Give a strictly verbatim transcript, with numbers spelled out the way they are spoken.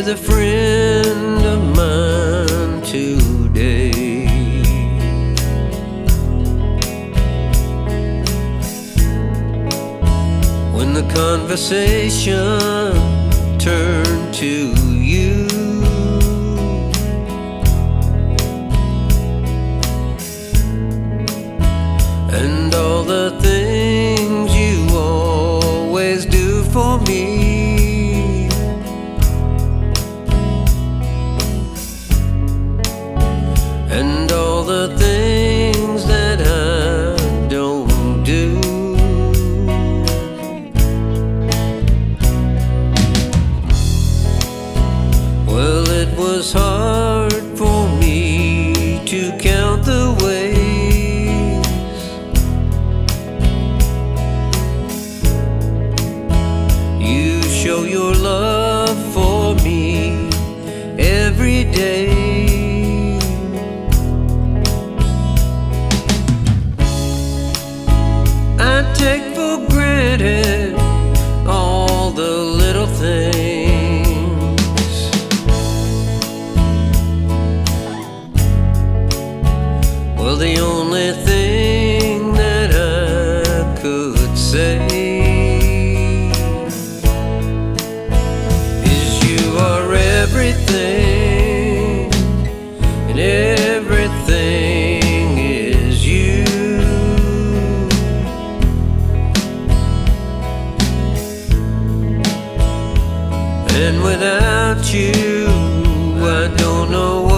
with a friend of mine today. When the conversation turned to you, and all the things you always do for me, and all the things that I don't do. Well, it was hard for me to count the ways you show your love for me every day. I take for granted all the little things. Well, the only thing that I could say is you are everything, and everything is you. And without you, I don't know what